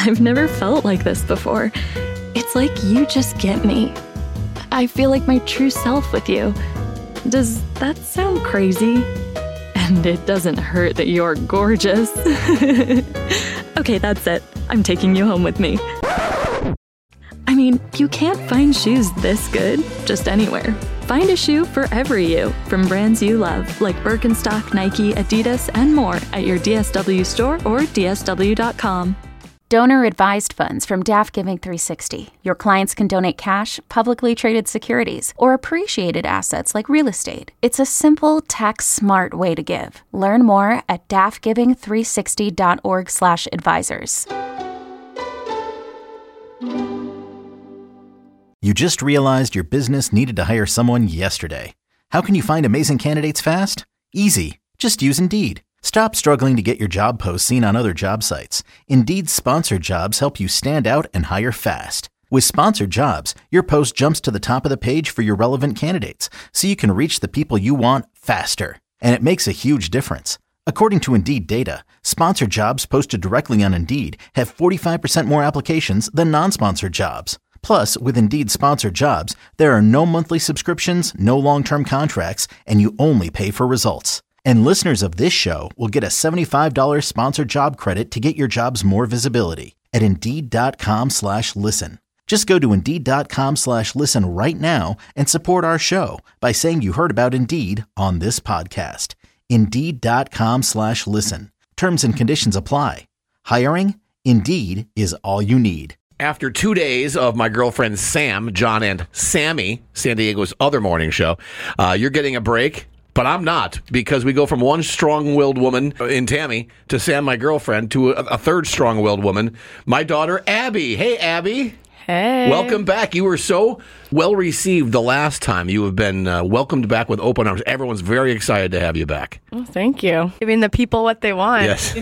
I've never felt like this before. It's like you just get me. I feel like my true self with you. Does that sound crazy? And it doesn't hurt that you're gorgeous. Okay, that's it. I'm taking you home with me. I mean, you can't find shoes this good just anywhere. Find a shoe for every you from brands you love, like Birkenstock, Nike, Adidas, and more at your DSW store or dsw.com. Donor-advised funds from Daft Giving 360. Your clients can donate cash, publicly traded securities, or appreciated assets like real estate. It's a simple, tax-smart way to give. Learn more at daftgiving360.org/advisors. You just realized your business needed to hire someone yesterday. How can you find amazing candidates fast? Easy. Just use Indeed. Stop struggling to get your job posts seen on other job sites. Indeed's sponsored jobs help you stand out and hire fast. With sponsored jobs, your post jumps to the top of the page for your relevant candidates, so you can reach the people you want faster. And it makes a huge difference. According to Indeed data, sponsored jobs posted directly on Indeed have 45% more applications than non-sponsored jobs. Plus, with Indeed sponsored jobs, there are no monthly subscriptions, no long-term contracts, and you only pay for results. And listeners of this show will get a $75 sponsored job credit to get your jobs more visibility at Indeed.com/listen. Just go to Indeed.com/listen right now and support our show by saying you heard about Indeed on this podcast. Indeed.com/listen. Terms and conditions apply. Hiring? Indeed is all you need. After 2 days of my girlfriend Sam, John, and Sammy, San Diego's other morning show, you're getting a break. But I'm not, because we go from one strong-willed woman in Tammy to Sam, my girlfriend, to a third strong-willed woman, my daughter, Abby. Hey, Abby. Hey. Welcome back. You were so well-received the last time. You have been welcomed back with open arms. Everyone's very excited to have you back. Oh, thank you. Giving the people what they want. Yes.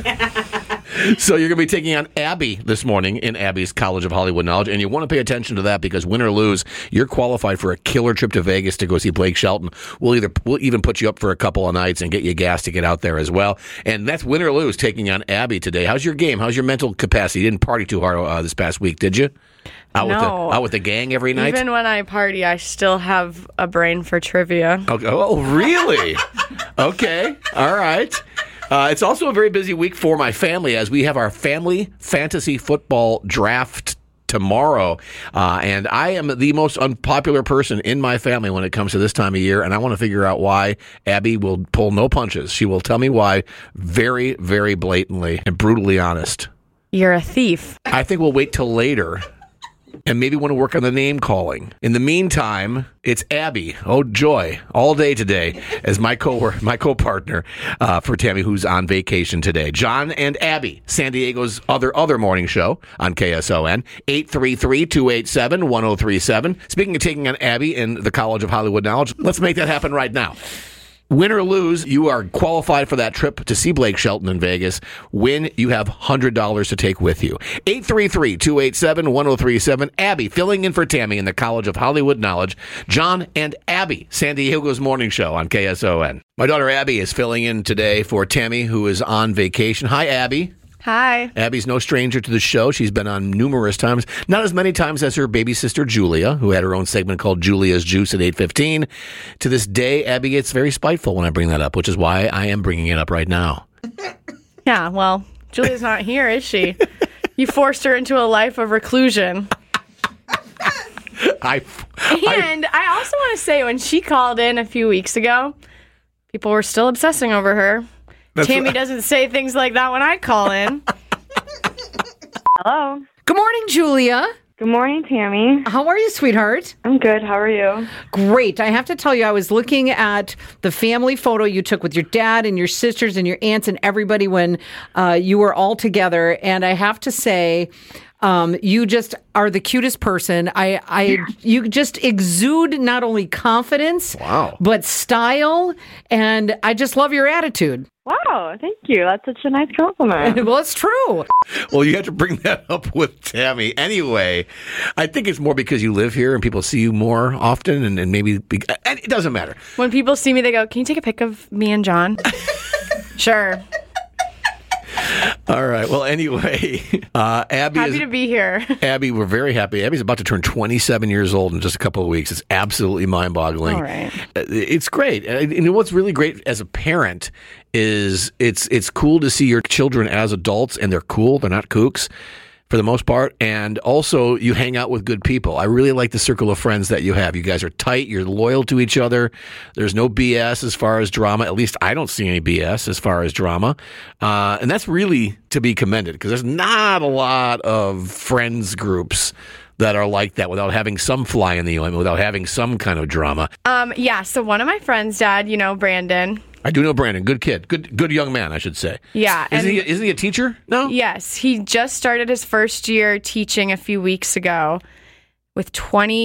So you're going to be taking on Abby this morning in Abby's College of Hollywood Knowledge, and you want to pay attention to that because win or lose, you're qualified for a killer trip to Vegas to go see Blake Shelton. We'll even put you up for a couple of nights and get you gas to get out there as well. And that's win or lose taking on Abby today. How's your game? How's your mental capacity? You didn't party too hard this past week, did you? Out with the gang every night? Even when I party, I still have a brain for trivia. Okay. Oh, really? Okay. All right. It's also a very busy week for my family as we have our family fantasy football draft tomorrow. And I am the most unpopular person in my family when it comes to this time of year, and I want to figure out why. Abby will pull no punches. She will tell me why very, very blatantly and brutally honest. You're a thief. I think we'll wait till later. And maybe want to work on the name calling. In the meantime, it's Abby. Oh, joy. All day today as my co-partner for Tammy, who's on vacation today. John and Abby, San Diego's other morning show on KSON. 833-287-1037. Speaking of taking on Abby in the College of Hollywood Knowledge, let's make that happen right now. Win or lose, you are qualified for that trip to see Blake Shelton in Vegas. Win, you have $100 to take with you. 833-287-1037. Abby, filling in for Tammy in the College of Hollywood Knowledge. John and Abby, San Diego's morning show on KSON. My daughter Abby is filling in today for Tammy, who is on vacation. Hi, Abby. Hi. Abby's no stranger to the show. She's been on numerous times. Not as many times as her baby sister, Julia, who had her own segment called Julia's Juice at 8:15. To this day, Abby gets very spiteful when I bring that up, which is why I am bringing it up right now. Yeah, well, Julia's not here, is she? You forced her into a life of reclusion. I also want to say, when she called in a few weeks ago, people were still obsessing over her. Tammy doesn't say things like that when I call in. Hello. Good morning, Julia. Good morning, Tammy. How are you, sweetheart? I'm good. How are you? Great. I have to tell you, I was looking at the family photo you took with your dad and your sisters and your aunts and everybody when you were all together. And I have to say, you just are the cutest person. You just exude not only confidence, but style. And I just love your attitude. Wow, thank you. That's such a nice compliment. Well, it's true. Well, you have to bring that up with Tammy. Anyway, I think it's more because you live here and people see you more often and maybe it doesn't matter. When people see me, they go, "Can you take a pic of me and John?" Sure. All right. Well, anyway, Abby Happy to be here. Abby, we're very happy. Abby's about to turn 27 years old in just a couple of weeks. It's absolutely mind-boggling. All right. It's great. And what's really great as a parent is it's cool to see your children as adults, and they're cool. They're not kooks for the most part. And also, you hang out with good people. I really like the circle of friends that you have. You guys are tight. You're loyal to each other. There's no BS as far as drama. At least I don't see any BS as far as drama. And that's really to be commended, because there's not a lot of friends groups that are like that without having some fly in the ointment, without having some kind of drama. Yeah, so one of my friends' dad, Brandon. I do know Brandon. Good kid. Good young man, I should say. Yeah. Isn't he a teacher? No? Yes. He just started his first year teaching a few weeks ago with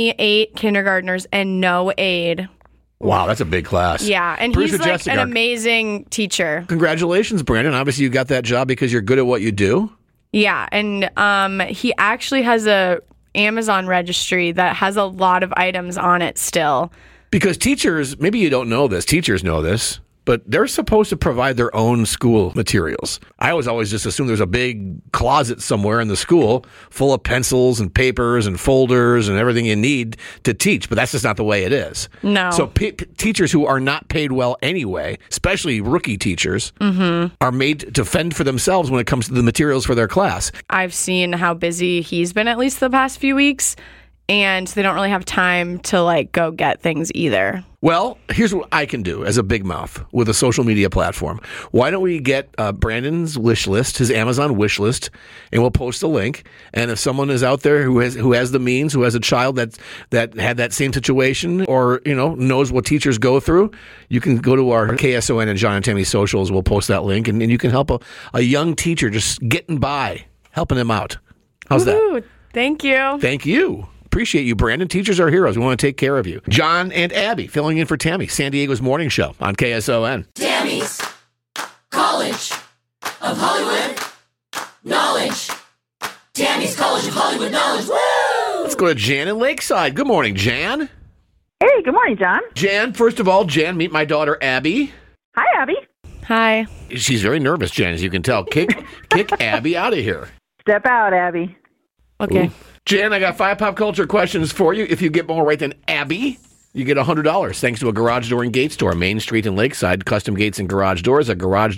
28 kindergartners and no aide. Wow, that's a big class. Yeah, and he's like an amazing teacher. Congratulations, Brandon. Obviously, you got that job because you're good at what you do. Yeah, and he actually has a Amazon registry that has a lot of items on it still. Because teachers, maybe you don't know this, teachers know this, but they're supposed to provide their own school materials. I always just assume there's a big closet somewhere in the school full of pencils and papers and folders and everything you need to teach, but that's just not the way it is. No. So teachers who are not paid well anyway, especially rookie teachers, are made to fend for themselves when it comes to the materials for their class. I've seen how busy he's been at least the past few weeks, and they don't really have time to go get things either. Well, here's what I can do as a big mouth with a social media platform. Why don't we get Brandon's wish list, his Amazon wish list, and we'll post a link. And if someone is out there who has the means, who has a child that had that same situation, or knows what teachers go through, you can go to our KSON and John and Tammy socials. We'll post that link, and you can help a young teacher just getting by, helping him out. How's that? Thank you. Thank you. Appreciate you, Brandon. Teachers are heroes. We want to take care of you. John and Abby filling in for Tammy, San Diego's morning show on KSON. Tammy's College of Hollywood Knowledge. Tammy's College of Hollywood Knowledge. Woo! Let's go to Jan in Lakeside. Good morning, Jan. Hey, good morning, John. Jan, first of all, meet my daughter, Abby. Hi, Abby. Hi. She's very nervous, Jan, as you can tell. Kick Abby out of here. Step out, Abby. Okay. Ooh. Jan, I got 5 pop culture questions for you. If you get more right than Abby, you get $100 thanks to a garage door and gate store, Main Street in Lakeside. Custom gates and garage doors at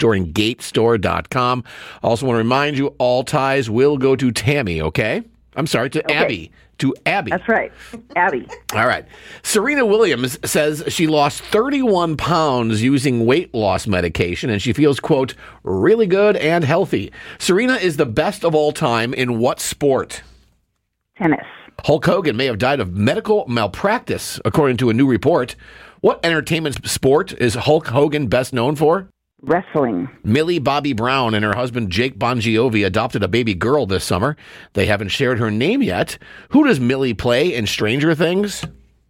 garagedoorandgatestore.com. Also want to remind you, all ties will go to Tammy, okay? I'm sorry, to Abby. To Abby. That's right. Abby. All right. Serena Williams says she lost 31 pounds using weight loss medication, and she feels, quote, really good and healthy. Serena is the best of all time in what sport? Tennis. Hulk Hogan may have died of medical malpractice, according to a new report. What entertainment sport is Hulk Hogan best known for? Wrestling. Millie Bobby Brown and her husband Jake Bongiovi adopted a baby girl this summer. They haven't shared her name yet. Who does Millie play in Stranger Things?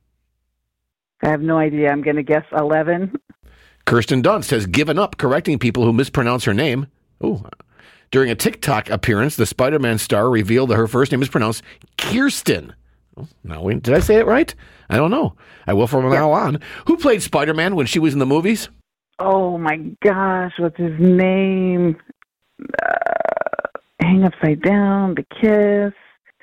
I have no idea. I'm going to guess 11. Kirsten Dunst has given up correcting people who mispronounce her name. Ooh. During a TikTok appearance, the Spider-Man star revealed that her first name is pronounced Kirsten. Oh, did I say it right? I don't know. I will from now on. Who played Spider-Man when she was in the movies? Oh, my gosh. What's his name? Hang Upside Down, The Kiss.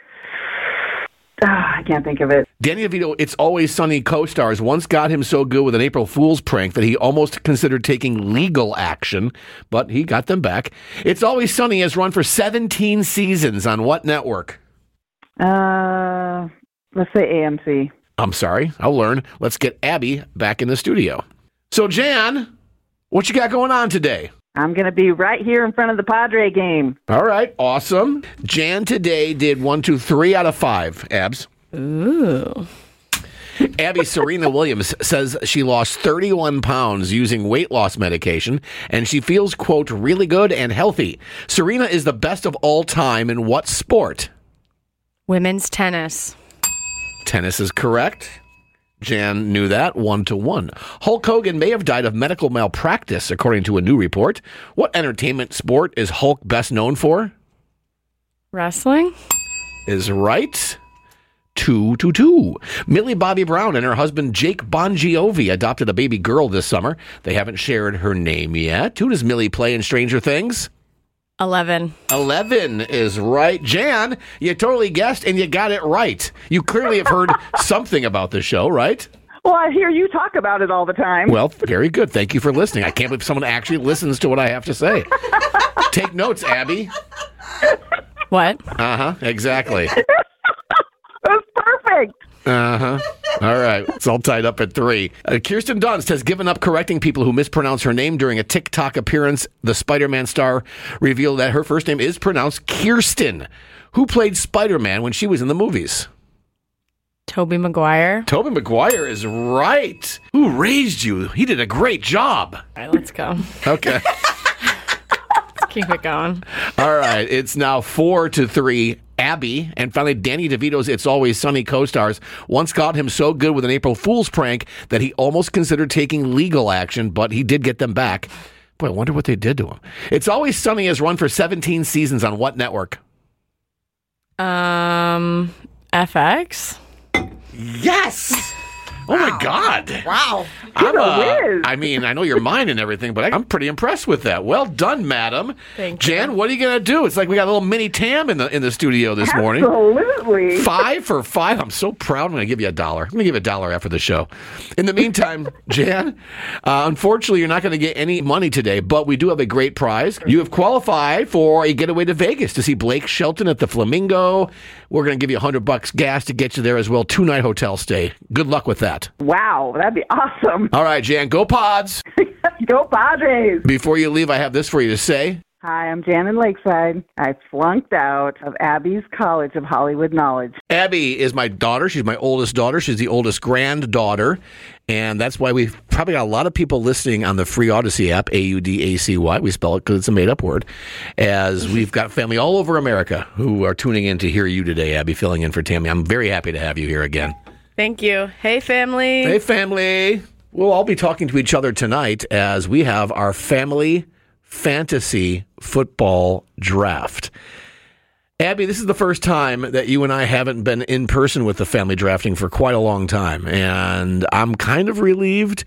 I can't think of it. Danny DeVito, It's Always Sunny co-stars once got him so good with an April Fool's prank that he almost considered taking legal action, but he got them back. It's Always Sunny has run for 17 seasons on what network? Let's say AMC. I'm sorry, I'll learn. Let's get Abby back in the studio. So, Jan, what you got going on today? I'm going to be right here in front of the Padre game. All right, awesome. Jan today did 3 out of 5, Abs. Ooh. Abby, Serena Williams says she lost 31 pounds using weight loss medication, and she feels, quote, really good and healthy. Serena is the best of all time in what sport? Women's tennis. Tennis is correct. Jan knew that, 1-1. Hulk Hogan may have died of medical malpractice, according to a new report. What entertainment sport is Hulk best known for? Wrestling. Is right. 2-2. Millie Bobby Brown and her husband Jake Bongiovi adopted a baby girl this summer. They haven't shared her name yet. Who does Millie play in Stranger Things? 11. 11 is right. Jan, you totally guessed and you got it right. You clearly have heard something about the show, right? Well, I hear you talk about it all the time. Well, very good. Thank you for listening. I can't believe someone actually listens to what I have to say. Take notes, Abby. What? Exactly. That's perfect. All right. It's all tied up at 3. Kirsten Dunst has given up correcting people who mispronounce her name during a TikTok appearance. The Spider-Man star revealed that her first name is pronounced Kirsten. Who played Spider-Man when she was in the movies? Tobey Maguire. Tobey Maguire is right. Who raised you? He did a great job. All right, let's go. Okay. Keep it going. All right. It's now 4-3. Abby, and finally Danny DeVito's It's Always Sunny co-stars once got him so good with an April Fool's prank that he almost considered taking legal action, but he did get them back. Boy, I wonder what they did to him. It's Always Sunny has run for 17 seasons on what network? FX? Yes! Oh my God! Wow. I mean, I know your mind and everything, but I'm pretty impressed with that. Well done, madam. Thank you. Jan, what are you gonna do? It's like we got a little mini Tam in the studio this morning. Absolutely. 5 for 5. I'm so proud. I'm going to give you $1. I'm going to give you $1 after the show. In the meantime, Jan, unfortunately, you're not going to get any money today, but we do have a great prize. You have qualified for a getaway to Vegas to see Blake Shelton at the Flamingo. We're going to give you $100 gas to get you there as well. 2-night hotel stay. Good luck with that. Wow, that'd be awesome. All right, Jan, go Pods. Go Padres. Before you leave, I have this for you to say. Hi, I'm Jan in Lakeside. I flunked out of Abby's College of Hollywood Knowledge. Abby is my daughter. She's my oldest daughter. She's the oldest granddaughter. And that's why we've probably got a lot of people listening on the free Odyssey app, AUDACY. We spell it because it's a made-up word. As we've got family all over America who are tuning in to hear you today, Abby, filling in for Tammy. I'm very happy to have you here again. Thank you. Hey, family. Hey, family. We'll all be talking to each other tonight as we have our family fantasy football draft. Abby, this is the first time that you and I haven't been in person with the family drafting for quite a long time. And I'm kind of relieved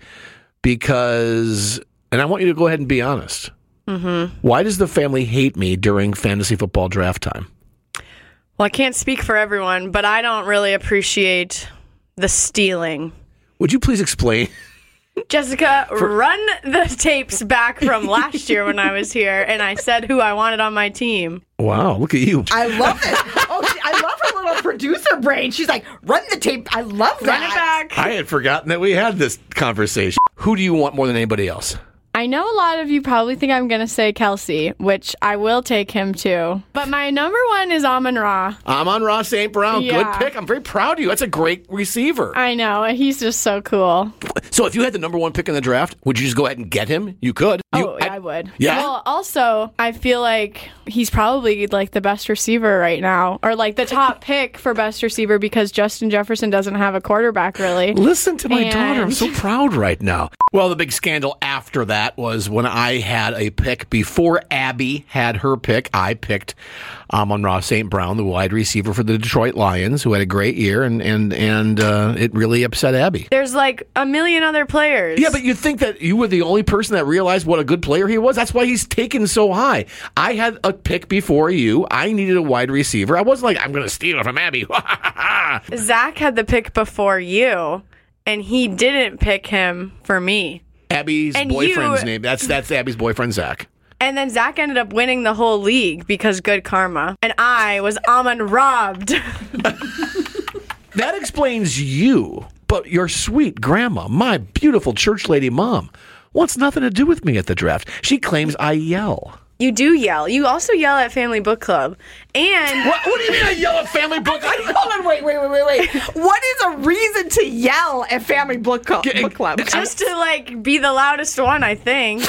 because, and I want you to go ahead and be honest. Mm-hmm. Why does the family hate me during fantasy football draft time? Well, I can't speak for everyone, but I don't really appreciate the stealing. Would you please explain? Jessica, run the tapes back from last year when I was here, and I said who I wanted on my team. Wow, look at you. I love it. Oh, I love her little producer brain. She's like, run the tape. I love that. Run it back. I had forgotten that we had this conversation. Who do you want more than anybody else? I know a lot of you probably think I'm going to say Kelsey, which I will take him too. But my number one is Amon-Ra. Amon-Ra St. Brown. Yeah. Good pick. I'm very proud of you. That's a great receiver. I know. He's just so cool. So if you had the number one pick in the draft, would you just go ahead and get him? You could. I would. Yeah? Well, also, I feel like he's probably like the best receiver right now, or like the top pick for best receiver because Justin Jefferson doesn't have a quarterback really. Listen to my daughter. I'm so proud right now. Well, the big scandal after that was when I had a pick. Before Abby had her pick, I picked Amon-Ra St. Brown, the wide receiver for the Detroit Lions, who had a great year, and it really upset Abby. There's like a million other players. Yeah, but you'd think that you were the only person that realized what a good player he was. That's why he's taken so high. I had a pick before you. I needed a wide receiver. I wasn't like, I'm going to steal it from Abby. Zach had the pick before you, and he didn't pick him for me. Abby's boyfriend's name. That's Abby's boyfriend, Zach. And then Zach ended up winning the whole league because good karma. And I was robbed. That explains you. But your sweet grandma, my beautiful church lady mom, wants nothing to do with me at the draft. She claims I yell. You do yell. You also yell at Family Book Club. And What do you mean I yell at Family Book Club? Hold on, wait. What is a reason to yell at Family Book Club? just to like be the loudest one, I think.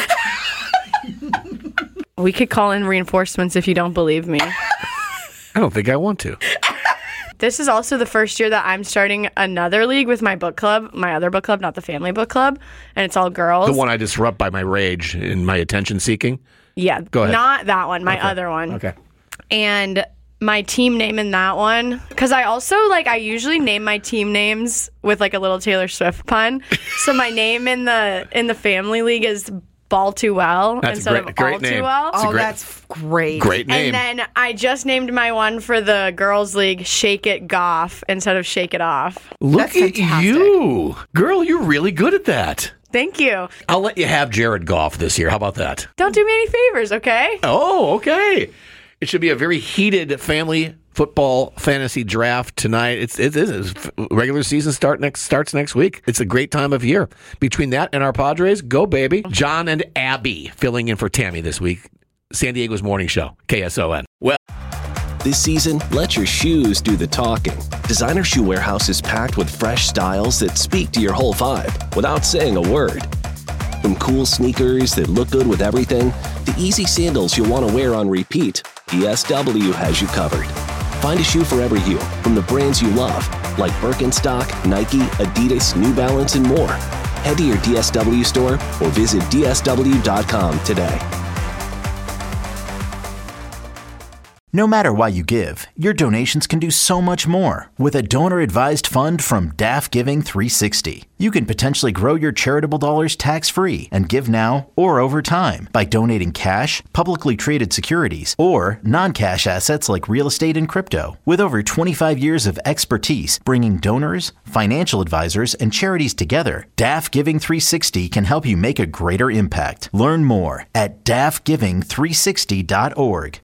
We could call in reinforcements if you don't believe me. I don't think I want to. This is also the first year that I'm starting another league with my book club, my other book club, not the Family Book Club, and it's all girls. The one I disrupt by my rage and my attention seeking? Yeah. Go ahead. Not that one, my other one. Okay. And my team name in that one, because I also I usually name my team names with like a little Taylor Swift pun. So my name in the family league is Ball Too Well That's instead a of great All name. Too Well. It's a Oh, great- that's great. Great name. And then I just named my one for the girls' league Shake It Goff instead of Shake It Off. Look That's at fantastic. you. Girl, you're really good at that. Thank you. I'll let you have Jared Goff this year. How about that? Don't do me any favors, okay? Oh, okay. It should be a very heated family football fantasy draft tonight. It's regular season starts next week. It's a great time of year. Between that and our Padres, go baby. John and Abby filling in for Tammy this week. San Diego's morning show, KSON. Well, This season, let your shoes do the talking. Designer Shoe Warehouse is packed with fresh styles that speak to your whole vibe without saying a word. From cool sneakers that look good with everything, to easy sandals you'll want to wear on repeat, DSW has you covered. Find a shoe for every you from the brands you love, like Birkenstock, Nike, Adidas, New Balance, and more. Head to your DSW store or visit DSW.com today. No matter why you give, your donations can do so much more with a donor-advised fund from DAF Giving 360. You can potentially grow your charitable dollars tax-free and give now or over time by donating cash, publicly traded securities, or non-cash assets like real estate and crypto. With over 25 years of expertise bringing donors, financial advisors, and charities together, DAF Giving 360 can help you make a greater impact. Learn more at dafgiving360.org.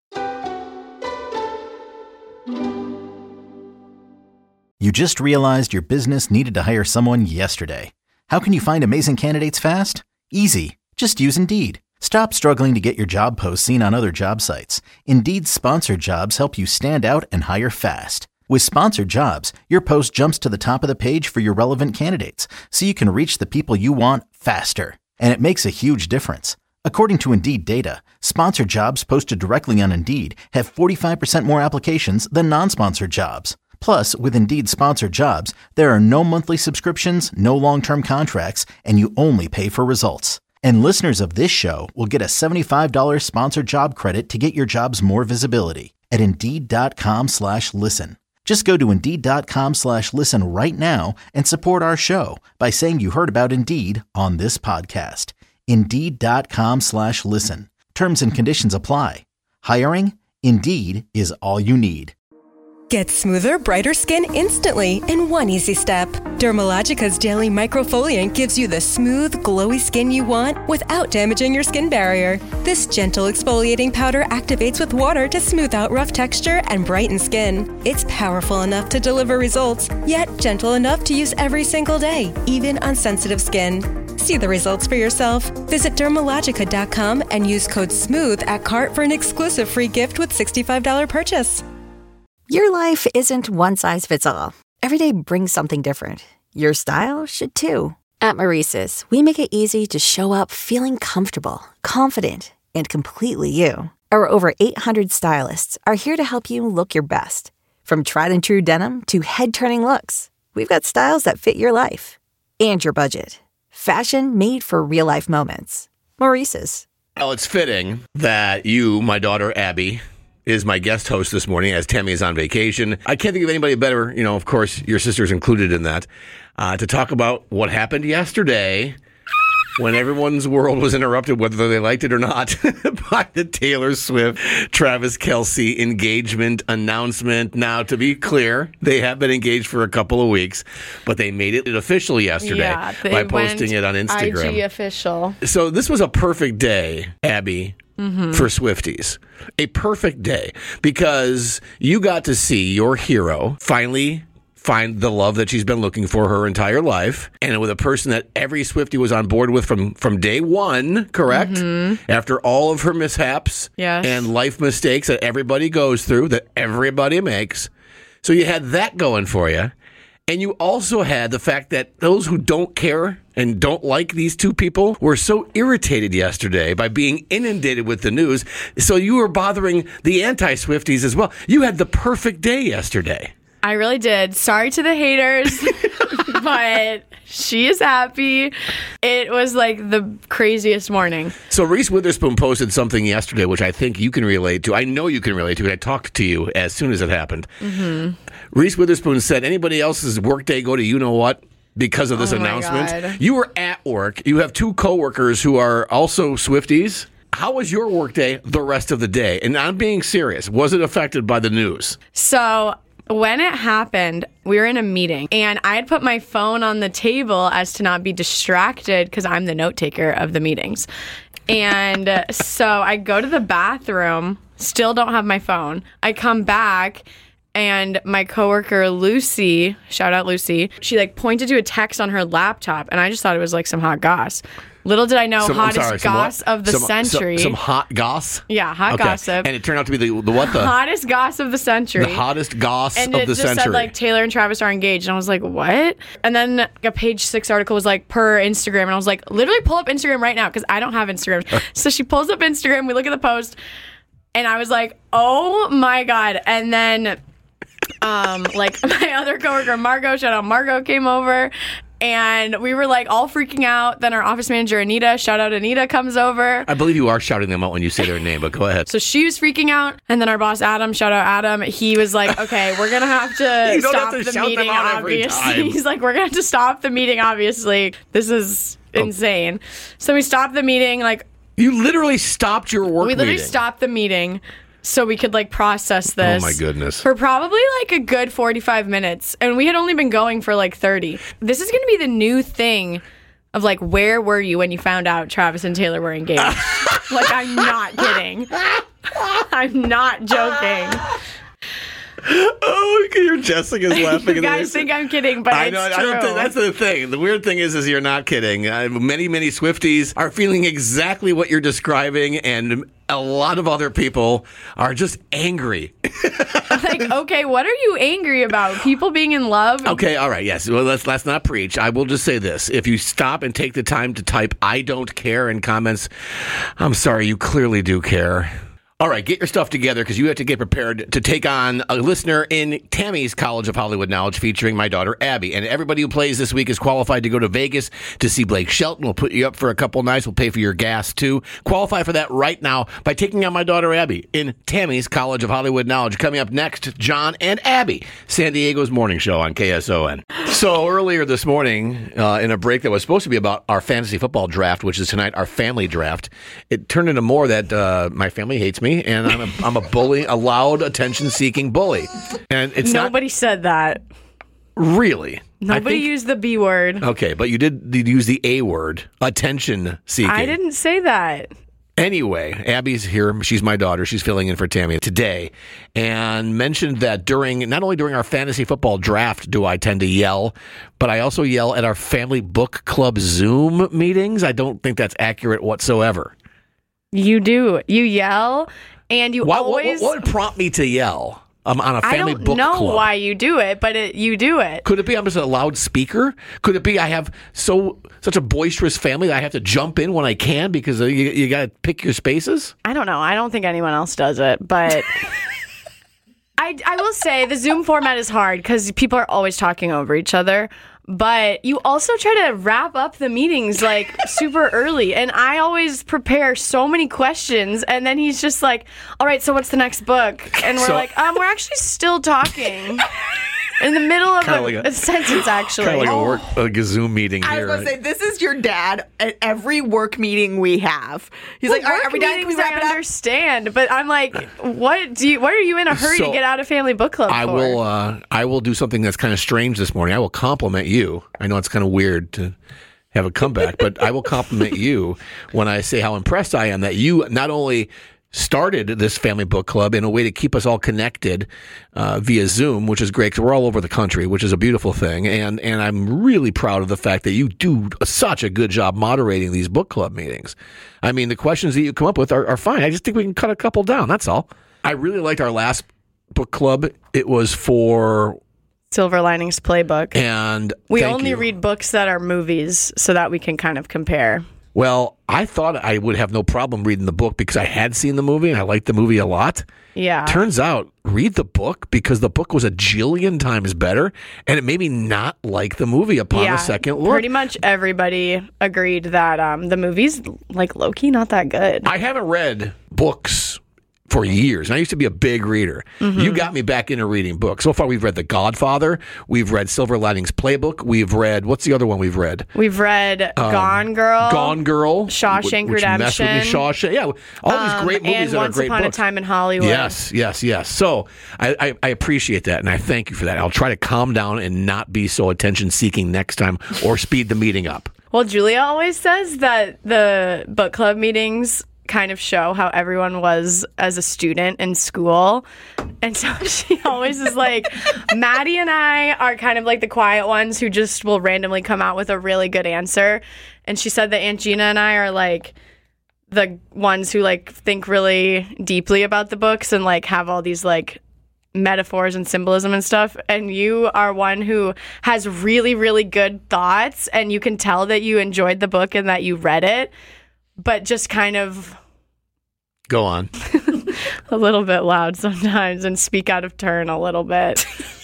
You just realized your business needed to hire someone yesterday. How can you find amazing candidates fast? Easy. Just use Indeed. Stop struggling to get your job posts seen on other job sites. Indeed's sponsored jobs help you stand out and hire fast. With sponsored jobs, your post jumps to the top of the page for your relevant candidates, so you can reach the people you want faster. And it makes a huge difference. According to Indeed data, sponsored jobs posted directly on Indeed have 45% more applications than non-sponsored jobs. Plus, with Indeed sponsored jobs, there are no monthly subscriptions, no long-term contracts, and you only pay for results. And listeners of this show will get a $75 sponsored job credit to get your jobs more visibility at Indeed.com/listen. Just go to Indeed.com/listen right now and support our show by saying you heard about Indeed on this podcast. Indeed.com/listen. Terms and conditions apply. Hiring? Indeed is all you need. Get smoother, brighter skin instantly in one easy step. Dermalogica's daily microfoliant gives you the smooth, glowy skin you want without damaging your skin barrier. This gentle exfoliating powder activates with water to smooth out rough texture and brighten skin. It's powerful enough to deliver results, yet gentle enough to use every single day, even on sensitive skin. See the results for yourself. Visit Dermalogica.com and use code SMOOTH at cart for an exclusive free gift with $65 purchase. Your life isn't one size fits all. Every day brings something different. Your style should too. At Maurice's, we make it easy to show up feeling comfortable, confident, and completely you. Our over 800 stylists are here to help you look your best. From tried and true denim to head-turning looks, we've got styles that fit your life and your budget. Fashion made for real-life moments. Maurice's. well, it's fitting that you, my daughter Abby, is my guest host this morning as Tammy is on vacation. I can't think of anybody better, of course, your sister's included in that, to talk about what happened yesterday when everyone's world was interrupted, whether they liked it or not, by the Taylor Swift, Travis Kelce engagement announcement. Now, to be clear, they have been engaged for a couple of weeks, but they made it official yesterday by posting it on Instagram. IG official. So this was a perfect day, Abby, for Swifties. A perfect day because you got to see your hero finally find the love that she's been looking for her entire life, and with a person that every Swiftie was on board with from day one, correct? Mm-hmm. After all of her mishaps and life mistakes that everybody goes through, that everybody makes. So you had that going for you. And you also had the fact that those who don't care and don't like these two people were so irritated yesterday by being inundated with the news. So you were bothering the anti-Swifties as well. You had the perfect day yesterday. I really did. Sorry to the haters, but she is happy. It was like the craziest morning. So Reese Witherspoon posted something yesterday, which I think you can relate to. I know you can relate to. I talked to you as soon as it happened. Mm-hmm. Reese Witherspoon said, anybody else's workday go to you-know-what? because of this Oh my announcement. God. You were at work. You have 2 coworkers who are also Swifties. How was your workday the rest of the day? And I'm being serious. Was it affected by the news? So when it happened, we were in a meeting and I had put my phone on the table as to not be distracted because I'm the note taker of the meetings. And so I go to the bathroom, still don't have my phone. I come back and my coworker Lucy, shout out Lucy, she like pointed to a text on her laptop and I just thought it was like some hot goss. Little did I know, hottest goss of the century. Some hot goss? Yeah, hot gossip. And it turned out to be the what? The hottest goss of the century. The hottest goss and of the century. And it just said, like, Taylor and Travis are engaged. And I was like, what? And then a Page 6 article was, like, per Instagram. And I was like, literally pull up Instagram right now because I don't have Instagram. So she pulls up Instagram. We look at the post. And I was like, oh, my God. And then, like, my other coworker, Margot, shout out Margot, came over. And we were like all freaking out. Then our office manager, Anita, shout out Anita, comes over. I believe you are shouting them out when you say their name, but go ahead. So she was freaking out. And then our boss, Adam, shout out Adam, he was like, okay, we're going to have to stop the meeting, obviously. He's like, we're going to have to stop the meeting, obviously. This is insane. So we stopped the meeting. Like, you literally stopped your work meeting. We literally stopped the meeting so we could like process this. Oh my goodness. For probably like a good 45 minutes. And we had only been going for like 30. This is going to be the new thing of like, where were you when you found out Travis and Taylor were engaged? Like, I'm not kidding. I'm not joking. Oh, your Jessica's laughing. You guys think I'm kidding, but it's true. I don't think that's the thing. The weird thing is you're not kidding. Many Swifties are feeling exactly what you're describing, and a lot of other people are just angry. Like, okay, what are you angry about? People being in love? Okay, all right, yes. Well, let's not preach. I will just say this. If you stop and take the time to type "I don't care" in comments, I'm sorry, you clearly do care. All right, get your stuff together because you have to get prepared to take on a listener in Tammy's College of Hollywood Knowledge featuring my daughter, Abby. And everybody who plays this week is qualified to go to Vegas to see Blake Shelton. We'll put you up for a couple nights. We'll pay for your gas, too. Qualify for that right now by taking on my daughter, Abby, in Tammy's College of Hollywood Knowledge. Coming up next, John and Abby, San Diego's morning show on KSON. So earlier this morning, in a break that was supposed to be about our fantasy football draft, which is tonight, our family draft, it turned into more that my family hates me. And I'm a bully, a loud, attention-seeking bully. And it's Nobody said that. Really? Nobody used the B word. Okay, but you did use the A word, attention-seeking. I didn't say that. Anyway, Abby's here. She's my daughter. She's filling in for Tammy today. And mentioned that not only during our fantasy football draft do I tend to yell, but I also yell at our family book club Zoom meetings. I don't think that's accurate whatsoever. You do. You yell, and you always... What would prompt me to yell on a family book club? I don't know why you do it, but you do it. Could it be I'm just a loud speaker? Could it be I have such a boisterous family that I have to jump in when I can because you got to pick your spaces? I don't know. I don't think anyone else does it, but... I will say the Zoom format is hard because people are always talking over each other. But you also try to wrap up the meetings like super early. And I always prepare so many questions. And then he's just like, all right, so what's the next book? And we're like, we're actually still talking. In the middle of a sentence, actually. Kind of like a Zoom meeting here. I was going to say, this is your dad at every work meeting we have. He's like, all right, every day, can we wrap it up? I understand, but I'm like, what are you in a hurry to get out of family book club for? I will do something that's kind of strange this morning. I will compliment you. I know it's kind of weird to have a comeback, but I will compliment you when I say how impressed I am that you not only started this family book club in a way to keep us all connected via Zoom, which is great because we're all over the country, which is a beautiful thing. And I'm really proud of the fact that you do such a good job moderating these book club meetings. I mean, the questions that you come up with are fine. I just think we can cut a couple down. That's all. I really liked our last book club. It was for Silver Linings Playbook. And we only read books that are movies so that we can kind of compare. Well, I thought I would have no problem reading the book because I had seen the movie and I liked the movie a lot. Yeah. Turns out, read the book because the book was a jillion times better and it made me not like the movie upon a second look. Pretty much everybody agreed that the movie's like low-key not that good. I haven't read books for years. And I used to be a big reader. Mm-hmm. You got me back into reading books. So far, we've read The Godfather. We've read Silver Linings Playbook. We've read, what's the other one we've read? We've read Gone Girl. Gone Girl. Shawshank which Redemption. Messed with me, Shawshank. Yeah, all these great movies and that Once are great Upon books. a Time in Hollywood. Yes. So I appreciate that, and I thank you for that. I'll try to calm down and not be so attention-seeking next time or speed the meeting up. Well, Julia always says that the book club meetings kind of show how everyone was as a student in school. And so she always is like, Maddie and I are kind of like the quiet ones who just will randomly come out with a really good answer. And she said that Aunt Gina and I are like the ones who like think really deeply about the books and like have all these like metaphors and symbolism and stuff, and you are one who has really, really good thoughts, and you can tell that you enjoyed the book and that you read it, but just kind of go on a little bit loud sometimes and speak out of turn a little bit.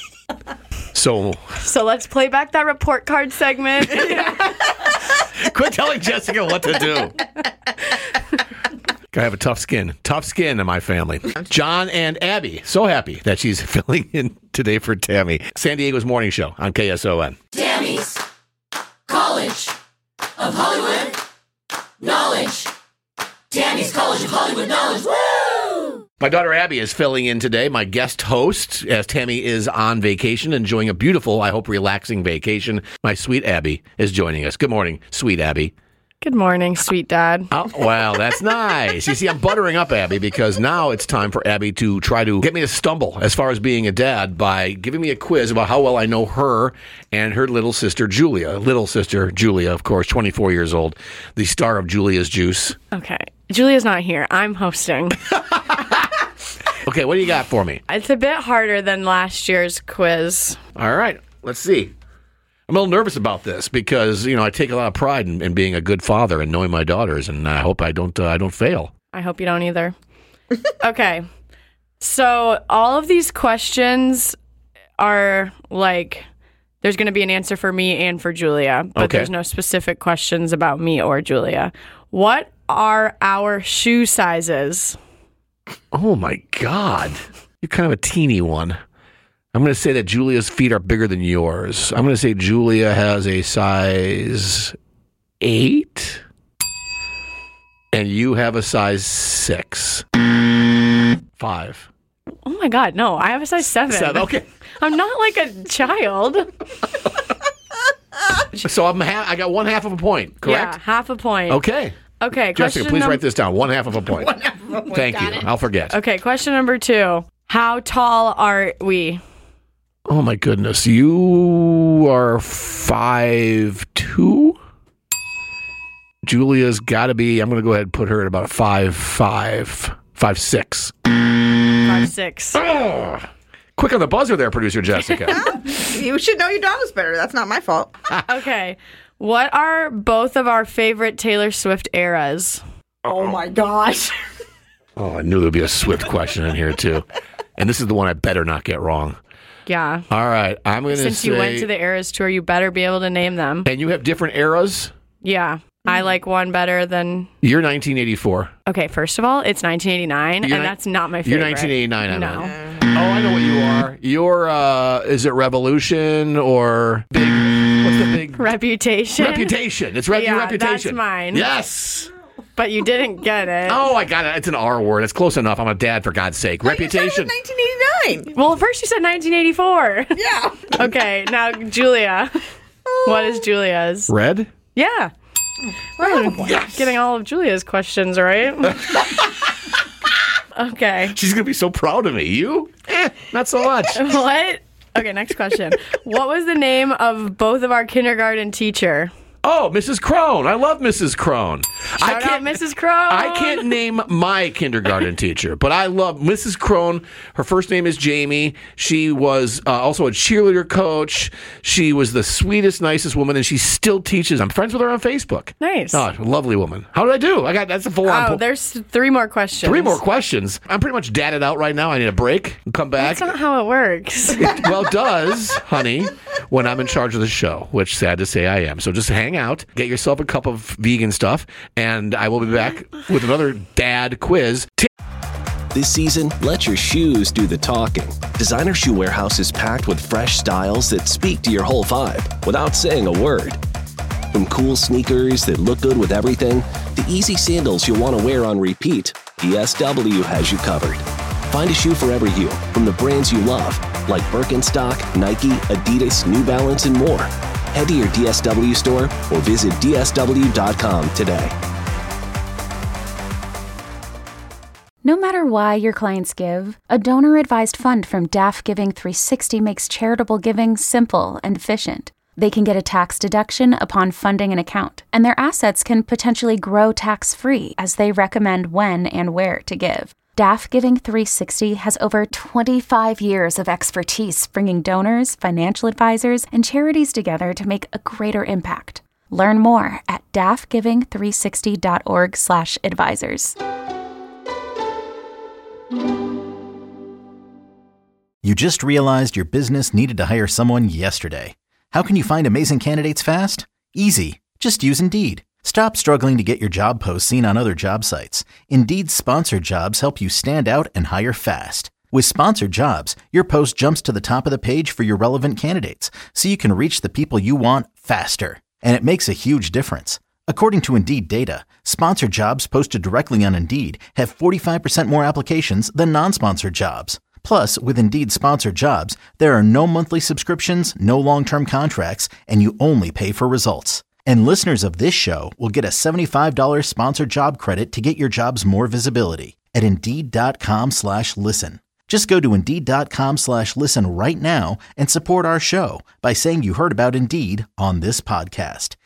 So let's play back that report card segment. Quit telling Jessica what to do. I have a tough skin. Tough skin in my family. John and Abby, so happy that she's filling in today for Tammy. San Diego's morning show on KSON. Tammy's College of Hollywood Knowledge. Tammy's College of Hollywood Knowledge. Woo! My daughter Abby is filling in today, my guest host, as Tammy is on vacation, enjoying a beautiful, I hope, relaxing vacation. My sweet Abby is joining us. Good morning, sweet Abby. Good morning, sweet dad. Oh, well, that's nice. You see, I'm buttering up Abby because now it's time for Abby to try to get me to stumble as far as being a dad by giving me a quiz about how well I know her and her little sister, Julia. Little sister, Julia, of course, 24 years old, the star of Julia's Juice. Okay. Julia's not here. I'm hosting. Okay, what do you got for me? It's a bit harder than last year's quiz. All right, let's see. I'm a little nervous about this because, I take a lot of pride in being a good father and knowing my daughters, and I hope I don't fail. I hope you don't either. Okay. So all of these questions are like, there's going to be an answer for me and for Julia, but Okay. There's no specific questions about me or Julia. What are our shoe sizes? Oh, my God. You're kind of a teeny one. I'm going to say that Julia's feet are bigger than yours. I'm going to say Julia has a size 8, and you have a size 6. 5. Oh my God, no, I have a size 7. 7, okay. I'm not like a child. So I got 1/2 of a point, correct? Yeah, half a point. Okay. Okay, Jessica, please write this down. 1/2 of a point. Thank you. I'll forget. Okay, question number 2. How tall are we? Oh, my goodness. You are 5'2"? Julia's got to be, I'm going to go ahead and put her at about 5'5", 5'6". 5'6". Oh, quick on the buzzer there, producer Jessica. You should know your daughters better. That's not my fault. Okay. What are both of our favorite Taylor Swift eras? Oh my gosh. Oh, I knew there would be a Swift question in here, too. And this is the one I better not get wrong. Yeah. All right. I'm going to say... Since you went to the Eras tour, you better be able to name them. And you have different eras? Yeah. I like one better than... You're 1984. Okay, first of all, it's 1989, and that's not my You're favorite. 1989, I No. meant. Oh, I know what you are. You're, is it Revolution or Big... What's the big... Reputation. Reputation. It's Yeah, your Reputation. that's mine. Yes. But you didn't get it. Oh, I got it. It's an R word. It's close enough. I'm a dad, for God's sake. Reputation. 1989. Well, first you said 1984. Yeah. Okay, now Julia. What is Julia's? Red? Yeah. Yes. Getting all of Julia's questions right. Okay. She's going to be so proud of me. You? Not so much. What? Okay, next question. What was the name of both of our kindergarten teacher? Oh, Mrs. Crone. I love Mrs. Crone. Shout out Mrs. Crone. I can't name my kindergarten teacher, but I love Mrs. Crone. Her first name is Jamie. She was also a cheerleader coach. She was the sweetest, nicest woman, and she still teaches. I'm friends with her on Facebook. Nice. Oh, lovely woman. How did I do? That's a full-on... Oh, there's 3 more questions. 3 more questions. I'm pretty much dadded out right now. I need a break and come back. That's not how it works. It well does, honey, when I'm in charge of the show, which sad to say I am. So just hang out, get yourself a cup of vegan stuff, and I will be back with another dad quiz. This season, let your shoes do the talking. Designer Shoe Warehouse is packed with fresh styles that speak to your whole vibe without saying a word. From cool sneakers that look good with everything, to easy sandals you'll want to wear on repeat, DSW has you covered. Find a shoe for every you from the brands you love, like Birkenstock, Nike, Adidas, New Balance, and more. Head to your DSW store or visit DSW.com today. No matter why your clients give, a donor-advised fund from DAF Giving 360 makes charitable giving simple and efficient. They can get a tax deduction upon funding an account, and their assets can potentially grow tax-free as they recommend when and where to give. DAF Giving 360 has over 25 years of expertise bringing donors, financial advisors, and charities together to make a greater impact. Learn more at dafgiving360.org/advisors. You just realized your business needed to hire someone yesterday. How can you find amazing candidates fast? Easy. Just use Indeed. Stop struggling to get your job posts seen on other job sites. Indeed's sponsored jobs help you stand out and hire fast. With sponsored jobs, your post jumps to the top of the page for your relevant candidates, so you can reach the people you want faster. And it makes a huge difference. According to Indeed data, sponsored jobs posted directly on Indeed have 45% more applications than non-sponsored jobs. Plus, with Indeed sponsored jobs, there are no monthly subscriptions, no long-term contracts, and you only pay for results. And listeners of this show will get a $75 sponsored job credit to get your jobs more visibility at Indeed.com/listen. Just go to Indeed.com/listen right now and support our show by saying you heard about Indeed on this podcast.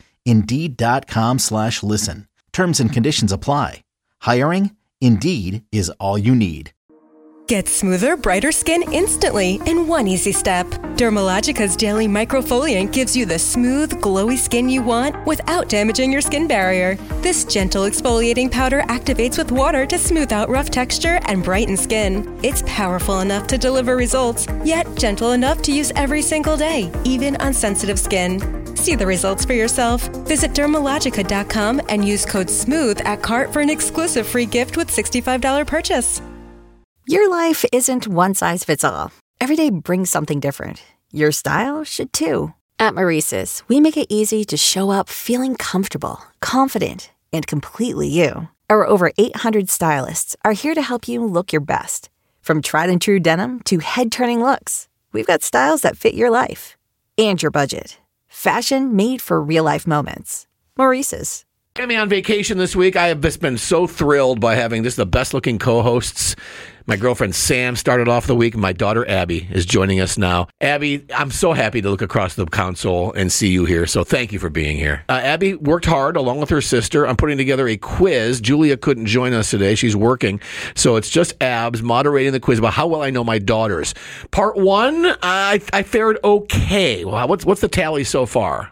Indeed.com/listen. Terms and conditions apply. Hiring? Indeed is all you need. Get smoother, brighter skin instantly in one easy step. Dermalogica's Daily Microfoliant gives you the smooth, glowy skin you want without damaging your skin barrier. This gentle exfoliating powder activates with water to smooth out rough texture and brighten skin. It's powerful enough to deliver results, yet gentle enough to use every single day, even on sensitive skin. See the results for yourself. Visit Dermalogica.com and use code SMOOTH at cart for an exclusive free gift with $65 purchase. Your life isn't one size fits all. Every day brings something different. Your style should too. At Maurice's, we make it easy to show up feeling comfortable, confident, and completely you. Our over 800 stylists are here to help you look your best. From tried and true denim to head-turning looks, we've got styles that fit your life and your budget. Fashion made for real-life moments. Maurice's. Got me on vacation this week. I have just been so thrilled by having the best-looking co-hosts. My girlfriend Sam started off the week. My daughter Abby is joining us now. Abby, I'm so happy to look across the console and see you here, so thank you for being here. Abby worked hard along with her sister on putting together a quiz. Julia couldn't join us today. She's working, so it's just Abs moderating the quiz about how well I know my daughters. Part 1, I fared okay. Well, what's the tally so far?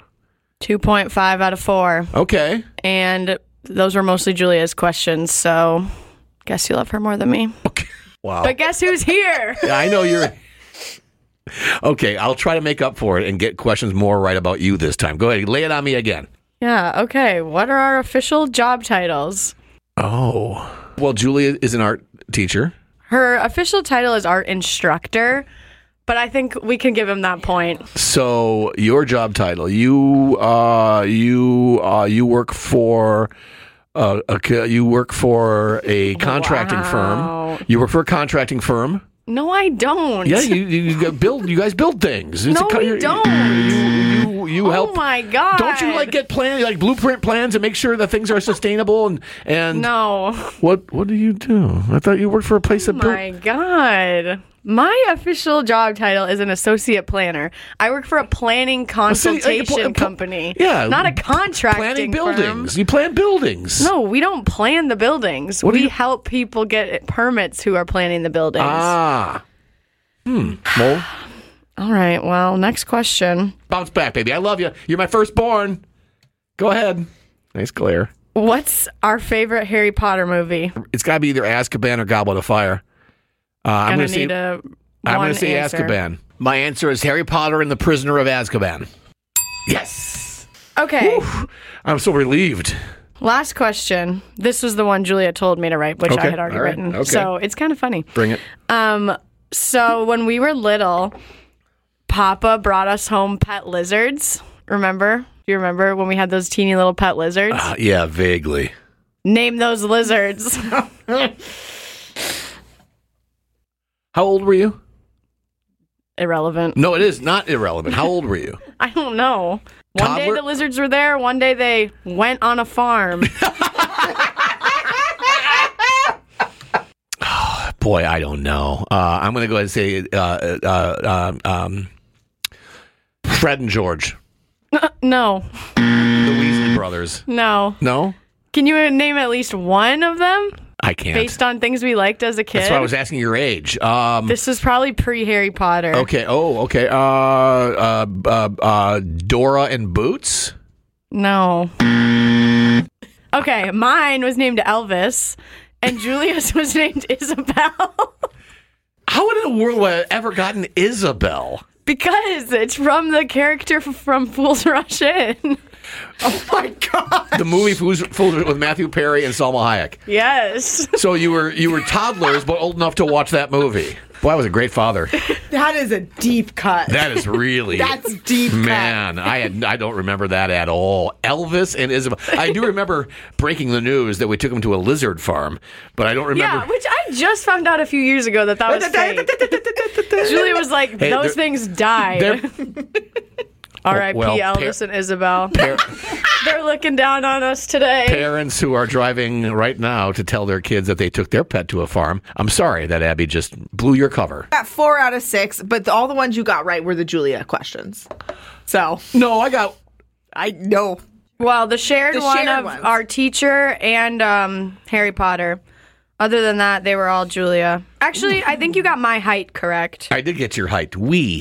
2.5 out of 4. Okay. And those were mostly Julia's questions, so guess you love her more than me. Okay. Wow. But guess who's here? Yeah, I know you're... Okay, I'll try to make up for it and get questions more right about you this time. Go ahead, lay it on me again. Yeah, okay. What are our official job titles? Oh. Well, Julia is an art teacher. Her official title is art instructor, but I think we can give him that point. So, your job title, you work for a contracting firm. You work for a contracting firm. No, I don't. Yeah, you build. You guys build things. We don't. You help. Oh my God! Don't you get plans, like blueprint plans, and make sure that things are sustainable? And no. What do you do? I thought you worked for a place that built. Oh my God! My official job title is an associate planner. I work for a planning consultation company. Yeah, not a contracting planning buildings. firm. You plan buildings. No, we don't plan the buildings. We help people get permits who are planning the buildings. Ah. Well. All right. Well, next question. Bounce back, baby. I love you. You're my firstborn. Go ahead. Nice glare. What's our favorite Harry Potter movie? It's got to be either Azkaban or Goblet of Fire. I'm going to say Azkaban. My answer is Harry Potter and the Prisoner of Azkaban. Yes. Okay. Whew. I'm so relieved. Last question. This was the one Julia told me to write, which I had already written. Okay. So it's kind of funny. Bring it. So when we were little, Papa brought us home pet lizards. Remember? Do you remember when we had those teeny little pet lizards? Yeah, vaguely. Name those lizards. How old were you? Irrelevant. No, it is not irrelevant. How old were you? I don't know. One day the lizards were there. One day they went on a farm. Boy, I don't know. I'm going to go ahead and say Fred and George. No. The Weasley brothers. No. No? Can you name at least one of them? I can't. Based on things we liked as a kid? That's why I was asking your age. This is probably pre-Harry Potter. Okay. Oh, okay. Dora and Boots? No. Okay, mine was named Elvis, and Julia's was named Isabel. How in the world would I ever gotten Isabel? Because it's from the character from Fools Rush In. Oh my God! The movie Fools with Matthew Perry and Salma Hayek. Yes. So you were toddlers, but old enough to watch that movie. Boy, I was a great father. That is a deep cut. That is really That's deep cut. Man, I don't remember that at all. Elvis and Isabel. I do remember breaking the news that we took him to a lizard farm, but I don't remember. Yeah, which I just found out a few years ago that was fake. Julia was like, Hey, those things died. R.I.P. Well, Elvis and Isabel. They're looking down on us today. Parents who are driving right now to tell their kids that they took their pet to a farm. I'm sorry that Abby just blew your cover. Got 4 out of 6, but all the ones you got right were the Julia questions. So no, I know. Well, the shared one of ones. our teacher and Harry Potter. Other than that, they were all Julia. Actually, I think you got my height correct. I did get your height. Wee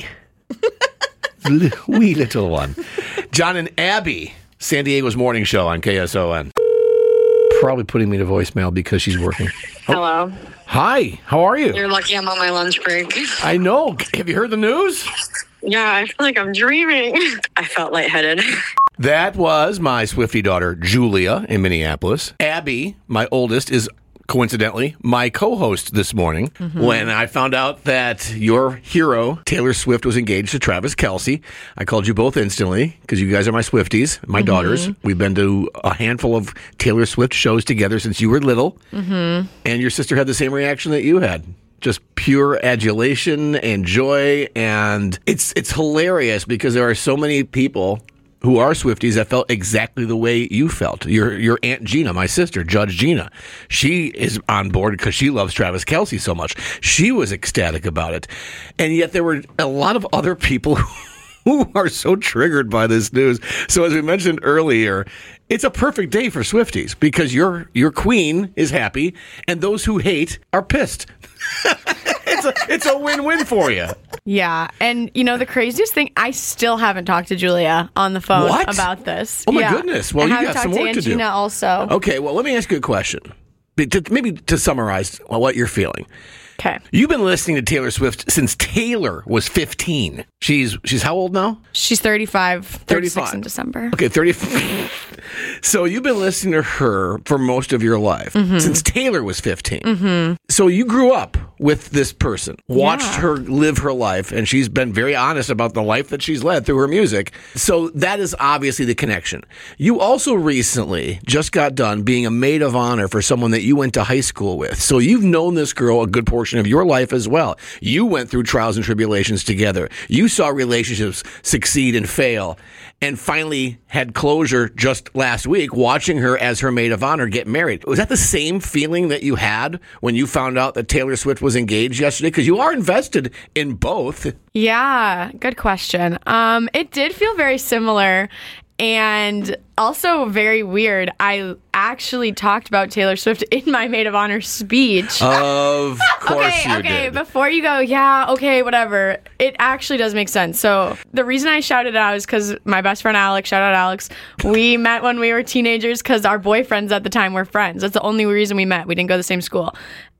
little one. John and Abby, San Diego's morning show on KSON. Probably putting me to voicemail because she's working. Hello. Hi, how are you? You're lucky I'm on my lunch break. I know. Have you heard the news? Yeah, I feel like I'm dreaming. I felt lightheaded. That was my Swiftie daughter, Julia, in Minneapolis. Abby, my oldest, is coincidentally my co-host this morning when I found out that your hero, Taylor Swift, was engaged to Travis Kelce. I called you both instantly because you guys are my Swifties, my daughters. We've been to a handful of Taylor Swift shows together since you were little. And your sister had the same reaction that you had. Just pure adulation and joy. And it's hilarious because there are so many people who are Swifties that felt exactly the way you felt. Your Aunt Gina, my sister, Judge Gina, she is on board because she loves Travis Kelce so much. She was ecstatic about it. And yet there were a lot of other people who are so triggered by this news. So as we mentioned earlier, it's a perfect day for Swifties because your queen is happy and those who hate are pissed. It's a win-win for you. Yeah, and the craziest thing, I still haven't talked to Julia on the phone about this. Oh my goodness! Well, you got some work to do. Gina also. Okay, well, let me ask you a question. Maybe to summarize what you're feeling. Okay. You've been listening to Taylor Swift since Taylor was 15. She's how old now? She's 35. 36 in December. Okay, 30. So you've been listening to her for most of your life since Taylor was 15. So you grew up with this person, watched her live her life, and she's been very honest about the life that she's led through her music. So that is obviously the connection. You also recently just got done being a maid of honor for someone that you went to high school with. So you've known this girl a good portion of your life as well. You went through trials and tribulations together. You saw relationships succeed and fail, and finally had closure just last week watching her as her maid of honor get married. Was that the same feeling that you had when you found out that Taylor Swift was engaged yesterday? Because you are invested in both. Yeah, good question. It did feel very similar and also very weird. I actually talked about Taylor Swift in my maid of honor speech. Of course you did. Before you go, yeah, okay, whatever. It actually does make sense. So the reason I shouted it out is because my best friend Alex, shout out Alex, we met when we were teenagers because our boyfriends at the time were friends. That's the only reason we met. We didn't go to the same school.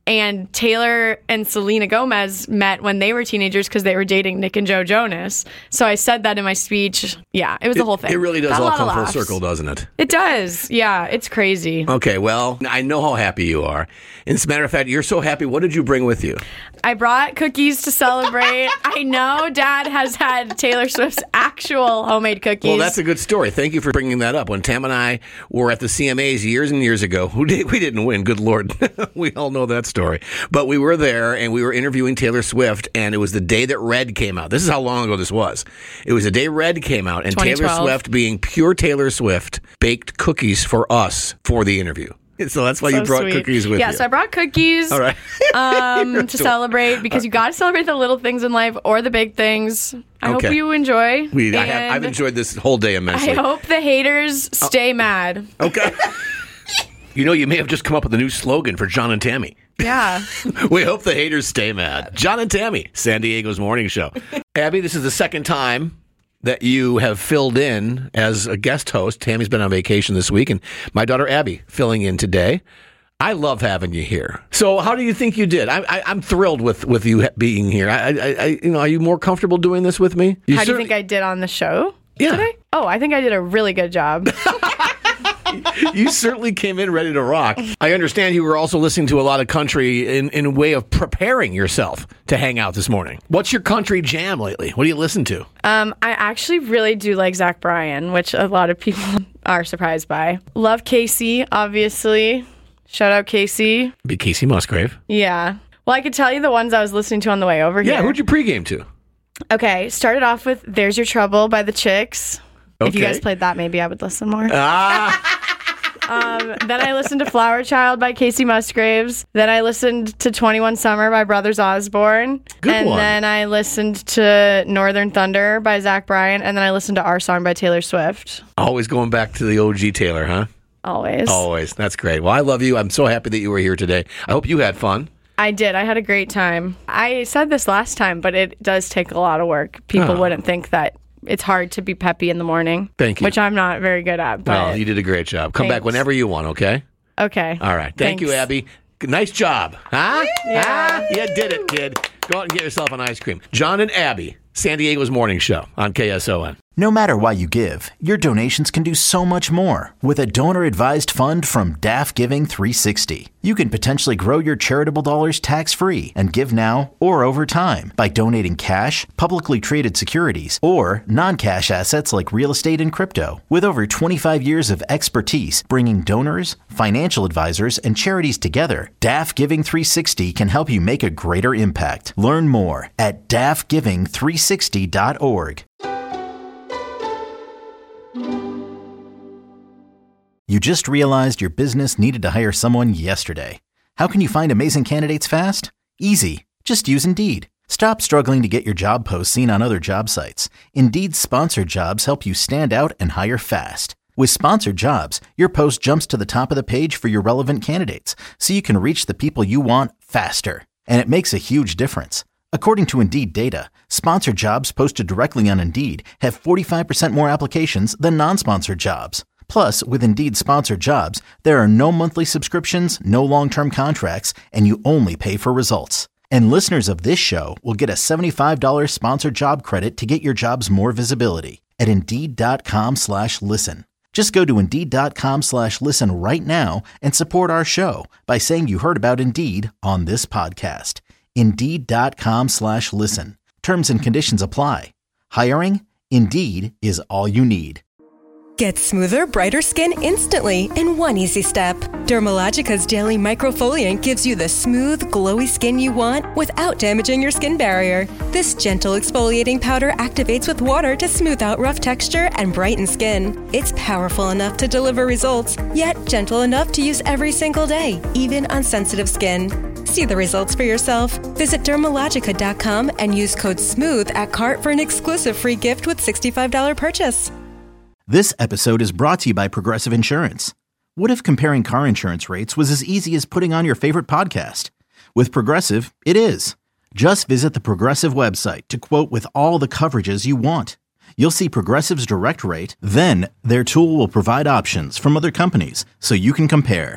And Taylor and Selena Gomez met when they were teenagers because they were dating Nick and Joe Jonas. So I said that in my speech. Yeah, it was the whole thing. It really does Got a all lot of come full laughs. circle, doesn't it? It does. Yeah, it's crazy. Okay, well, I know how happy you are. As a matter of fact, you're so happy. What did you bring with you? I brought cookies to celebrate. I know Dad has had Taylor Swift's actual homemade cookies. Well, that's a good story. Thank you for bringing that up. When Tam and I were at the CMAs years and years ago, we didn't win. Good Lord. We all know that story. But we were there, and we were interviewing Taylor Swift, and it was the day that Red came out. This is how long ago this was. It was the day Red came out, and Taylor Swift, being pure Taylor Swift, baked cookies for us for the interview. So that's why you brought sweet. cookies with you. Yeah, so I brought cookies all right. To celebrate, because you got to celebrate the little things in life or the big things. I hope you enjoy. I've enjoyed this whole day immensely. I hope the haters stay mad. Okay. You may have just come up with a new slogan for John and Tammy. Yeah. We hope the haters stay mad. John and Tammy, San Diego's morning show. Abby, this is the second time that you have filled in as a guest host. Tammy's been on vacation this week, and my daughter Abby filling in today. I love having you here. So how do you think you did? I'm thrilled with you being here. Are you more comfortable doing this with me? How do you think I did on the show today? Oh, I think I did a really good job. You certainly came in ready to rock. I understand you were also listening to a lot of country in a way of preparing yourself to hang out this morning. What's your country jam lately? What do you listen to? I actually really do like Zach Bryan, which a lot of people are surprised by. Love Casey, obviously. Shout out Casey. Be Casey Musgrave. Yeah. Well, I could tell you the ones I was listening to on the way over here. Yeah, who'd you pregame to? Okay, started off with There's Your Trouble by the Chicks. Okay. If you guys played that, maybe I would listen more. Then I listened to Flower Child by Casey Musgraves. Then I listened to 21 Summer by Brothers Osborne. Good one. Then I listened to Northern Thunder by Zach Bryan. And then I listened to Our Song by Taylor Swift. Always going back to the OG Taylor, huh? Always. That's great. Well, I love you. I'm so happy that you were here today. I hope you had fun. I did. I had a great time. I said this last time, but it does take a lot of work. People wouldn't think that it's hard to be peppy in the morning. Thank you. Which I'm not very good at. But well, you did a great job. Come back whenever you want, okay? Okay. All right. Thank you, Abby. Nice job. Huh? Yeah. You did it, kid. Go out and get yourself an ice cream. John and Abby, San Diego's morning show on KSON. No matter why you give, your donations can do so much more with a donor-advised fund from DAF Giving 360. You can potentially grow your charitable dollars tax-free and give now or over time by donating cash, publicly traded securities, or non-cash assets like real estate and crypto. With over 25 years of expertise bringing donors, financial advisors, and charities together, DAF Giving 360 can help you make a greater impact. Learn more at dafgiving360.org. You just realized your business needed to hire someone yesterday. How can you find amazing candidates fast? Easy. Just use Indeed. Stop struggling to get your job posts seen on other job sites. Indeed's sponsored jobs help you stand out and hire fast. With sponsored jobs, your post jumps to the top of the page for your relevant candidates, so you can reach the people you want faster. And it makes a huge difference. According to Indeed data, sponsored jobs posted directly on Indeed have 45% more applications than non-sponsored jobs. Plus, with Indeed sponsored jobs, there are no monthly subscriptions, no long-term contracts, and you only pay for results. And listeners of this show will get a $75 sponsored job credit to get your jobs more visibility at Indeed.com/listen. Just go to Indeed.com/listen right now and support our show by saying you heard about Indeed on this podcast. Indeed.com/listen. Terms and conditions apply. Hiring? Indeed is all you need. Get smoother, brighter skin instantly in one easy step. Dermalogica's Daily Microfoliant gives you the smooth, glowy skin you want without damaging your skin barrier. This gentle exfoliating powder activates with water to smooth out rough texture and brighten skin. It's powerful enough to deliver results, yet gentle enough to use every single day, even on sensitive skin. See the results for yourself. Visit Dermalogica.com and use code SMOOTH at cart for an exclusive free gift with $65 purchase. This episode is brought to you by Progressive Insurance. What if comparing car insurance rates was as easy as putting on your favorite podcast? With Progressive, it is. Just visit the Progressive website to quote with all the coverages you want. You'll see Progressive's direct rate, then their tool will provide options from other companies so you can compare.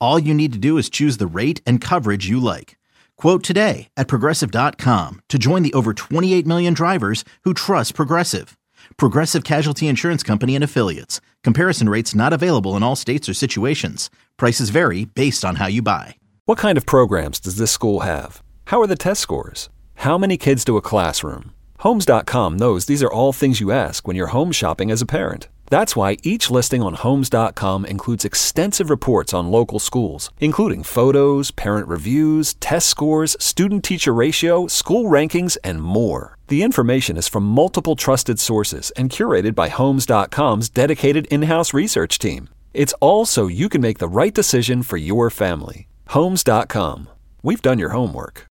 All you need to do is choose the rate and coverage you like. Quote today at Progressive.com to join the over 28 million drivers who trust Progressive. Progressive Casualty Insurance Company and Affiliates. Comparison rates not available in all states or situations. Prices vary based on how you buy. What kind of programs does this school have? How are the test scores? How many kids do a classroom? Homes.com knows these are all things you ask when you're home shopping as a parent. That's why each listing on Homes.com includes extensive reports on local schools, including photos, parent reviews, test scores, student-teacher ratio, school rankings, and more. The information is from multiple trusted sources and curated by Homes.com's dedicated in-house research team. It's all so you can make the right decision for your family. Homes.com. We've done your homework.